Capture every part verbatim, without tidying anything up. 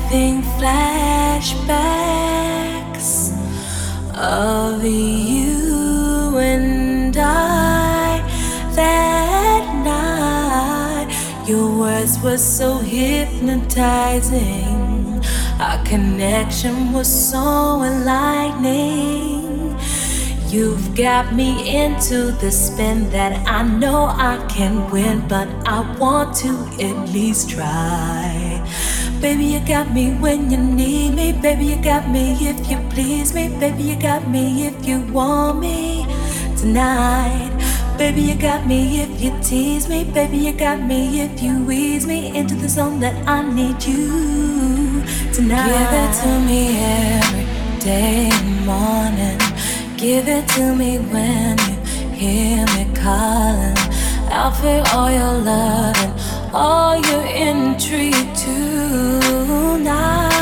Having flashbacks of you and I that night. Your words were so hypnotizing. Our connection was so enlightening. You've got me into the spin that I know I can win, but I want to at least try. Baby, you got me when you need me. Baby, you got me if you please me. Baby, you got me if you want me tonight. Baby, you got me if you tease me. Baby, you got me if you ease me into the zone that I need you tonight. Give it to me every day and morning. Give it to me when you hear me calling. I'll feel all your love and all your intrigue tonight.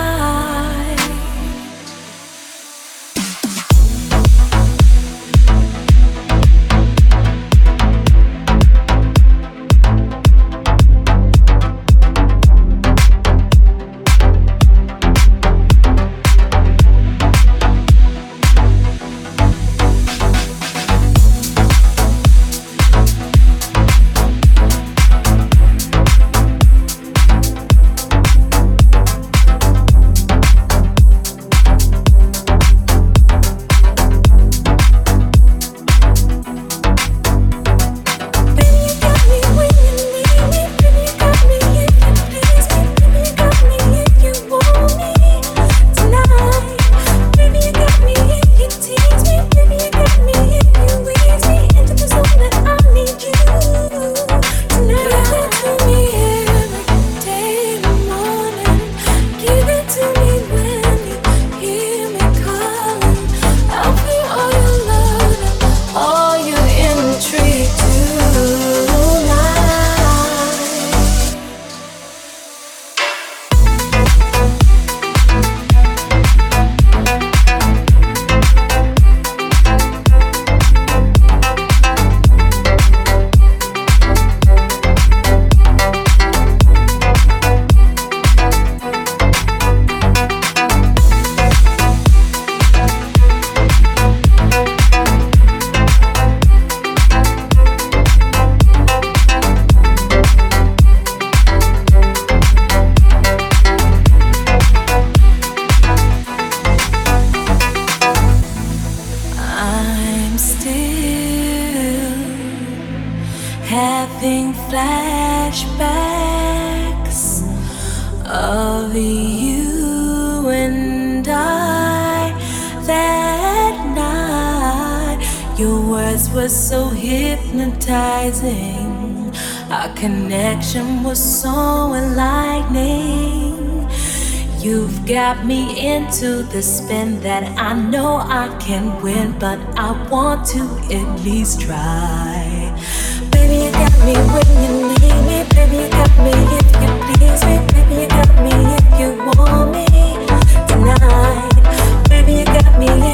Having flashbacks of you and I that night. Your words were so hypnotizing. Our connection was so enlightening. You've got me into the spin that I know I can win, but I want to at least try. Baby, you got me when you need me. Baby, you got me if you please me. Baby, you got me if you want me tonight. Baby, you got me